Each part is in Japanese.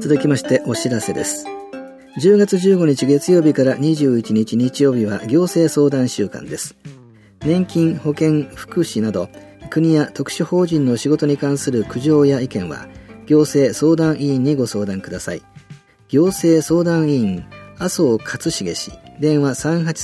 続きましてお知らせです。10月15日月曜日から21日日曜日は行政相談週間です。年金、保険、福祉など国や特殊法人の仕事に関する苦情や意見は行政相談委員にご相談ください。行政相談委員麻生勝重氏、電話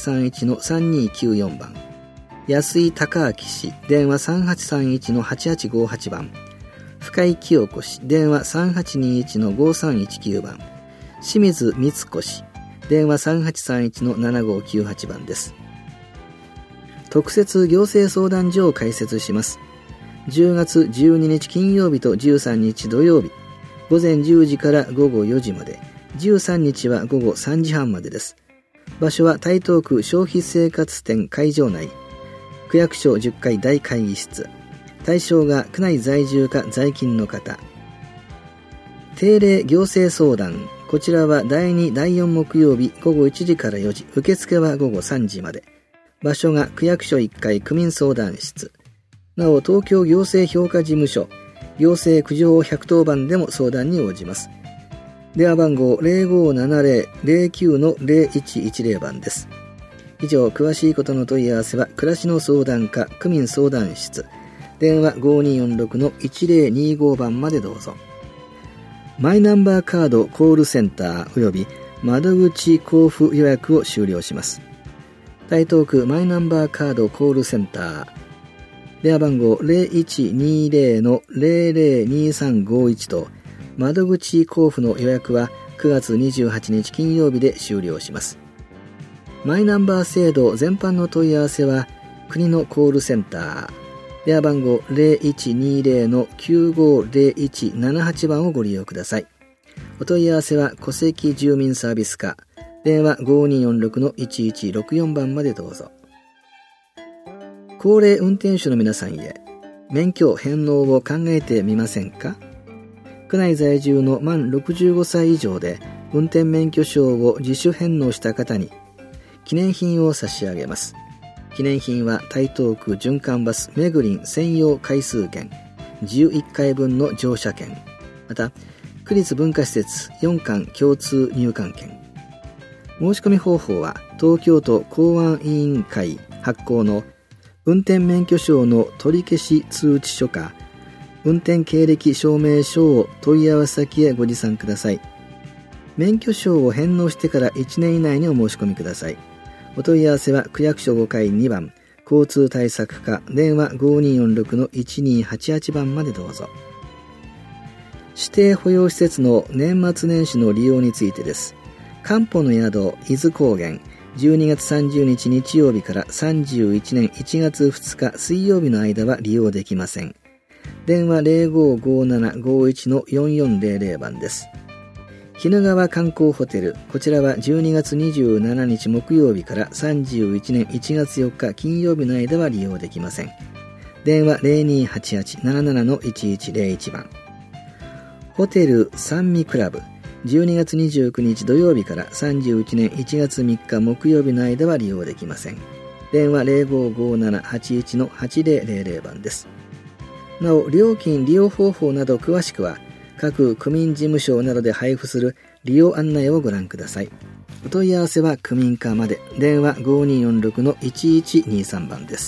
3831-3294 番、安井孝明氏、電話 3831-8858 番、深井清子氏、電話 3821-5319 番、清水光子氏、電話 3831-7598 番です。特設行政相談所を開設します。10月12日金曜日と13日土曜日、午前10時から午後4時まで、13日は午後3時半までです。場所は台東区消費生活展会場内、区役所10階大会議室。対象が区内在住か在勤の方。定例行政相談、こちらは第2、第4木曜日午後1時から4時、受付は午後3時まで。場所が区役所1階区民相談室。なお、東京行政評価事務所、行政苦情110番でも相談に応じます。電話番号 0570-09-0110 番です。以上、詳しいことの問い合わせは、暮らしの相談課区民相談室、電話 5246-1025 番までどうぞ。マイナンバーカードコールセンターおよび窓口交付予約を終了します。台東区マイナンバーカードコールセンター、電話番号 0120-002351 と窓口交付の予約は9月28日金曜日で終了します。マイナンバー制度全般の問い合わせは国のコールセンター、電話番号 0120-950178 番をご利用ください。お問い合わせは戸籍住民サービス課、電話 5246-1164 番までどうぞ。高齢運転手の皆さんへ、免許返納を考えてみませんか？区内在住の満65歳以上で運転免許証を自主返納した方に記念品を差し上げます。記念品は台東区循環バスめぐりん専用回数券11回分の乗車券、また区立文化施設4館共通入館券。申し込み方法は東京都公安委員会発行の運転免許証の取り消し通知書か運転経歴証明書を問い合わせ先へご持参ください。免許証を返納してから1年以内にお申し込みください。お問い合わせは区役所5階2番交通対策課、電話 5246-1288 番までどうぞ。指定保養施設の年末年始の利用についてです。かんぽの宿伊豆高原、12月30日日曜日から31年1月2日水曜日の間は利用できません。電話 055751-4400 番です。鬼怒川観光ホテル、こちらは12月27日木曜日から31年1月4日金曜日の間は利用できません。電話 0288-77-1101 番。ホテル三味クラブ、12月29日土曜日から31年1月3日木曜日の間は利用できません。電話 055781-8000 番です。なお、料金利用方法など詳しくは各区民事務所などで配布する利用案内をご覧ください。お問い合わせは区民課まで、電話 5246-1123 番です。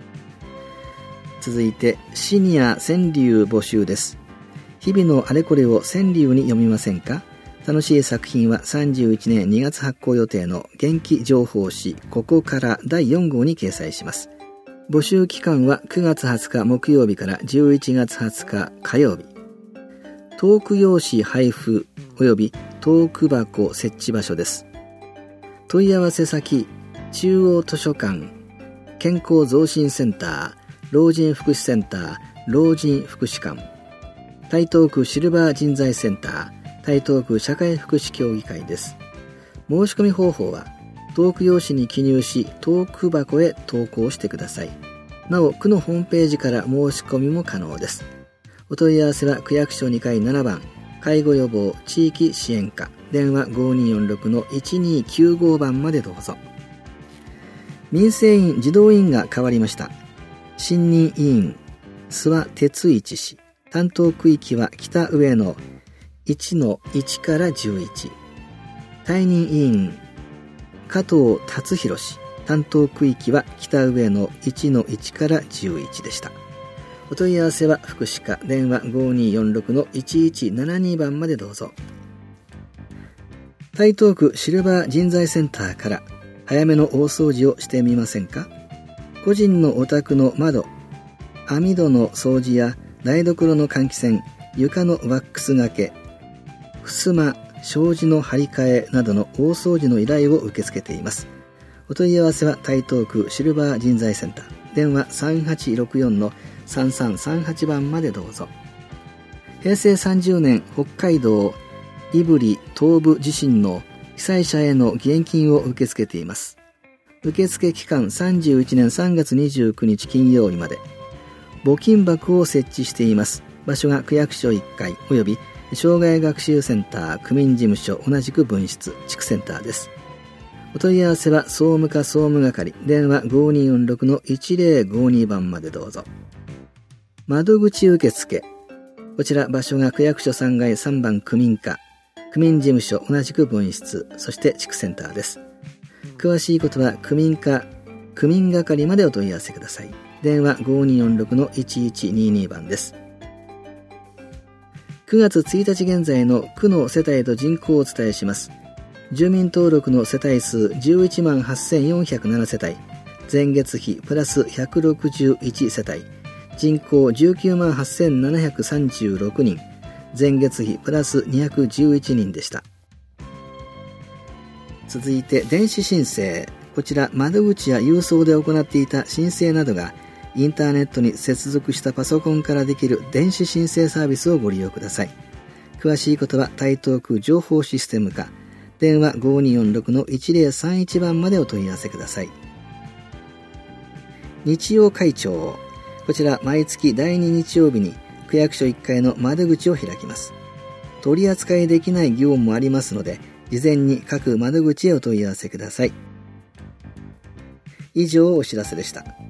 続いてシニア川柳募集です。日々のあれこれを川柳に読みませんか？楽しい作品は31年2月発行予定の元気情報誌ここから第4号に掲載します。募集期間は9月20日木曜日から11月20日火曜日。トーク用紙配布及びトーク箱設置場所です。問い合わせ先、中央図書館、健康増進センター、老人福祉センター、老人福祉館、台東区シルバー人材センター、台東区社会福祉協議会です。申し込み方法はトーク用紙に記入しトーク箱へ投稿してください。なお、区のホームページから申し込みも可能です。お問い合わせは区役所2階7番介護予防地域支援課、電話 5246-1295 番までどうぞ。民生委員児童委員が変わりました。新任委員諏訪哲一氏、担当区域は北上野、 1-1から11。退任委員、加藤達弘氏。担当区域は北上の 1-1 から11でした。お問い合わせは福祉課、電話 5246-1172 番までどうぞ。台東区シルバー人材センターから早めの大掃除をしてみませんか？個人のお宅の窓、網戸の掃除や台所の換気扇、床のワックスがけ、襖、障子の張り替えなどの大掃除の依頼を受け付けています。お問い合わせは台東区シルバー人材センター、電話 3864-3338 番までどうぞ。平成30年北海道胆振東部地震の被災者への義援金を受け付けています。受付期間31年3月29日金曜日まで。募金箱を設置しています。場所が区役所1階および障害学習センター区民事務所同じく分室地区センターです。お問い合わせは総務課総務係、電話 5246-1052 番までどうぞ。窓口受付、こちら場所が区役所3階3番区民課、区民事務所同じく分室、そして地区センターです。詳しいことは区民課、区民係までお問い合わせください。電話 5246-1122 番です。9月1日現在の区の世帯と人口をお伝えします。住民登録の世帯数 118,407 世帯、前月比プラス161世帯、人口 198,736 人、前月比プラス211人でした。続いて電子申請、こちら窓口や郵送で行っていた申請などがインターネットに接続したパソコンからできる電子申請サービスをご利用ください。詳しいことは台東区情報システム課、電話 5246-1031 番までお問い合わせください。日曜会長、こちら毎月第2日曜日に区役所1階の窓口を開きます。取り扱いできない業務もありますので、事前に各窓口へお問い合わせください。以上お知らせでした。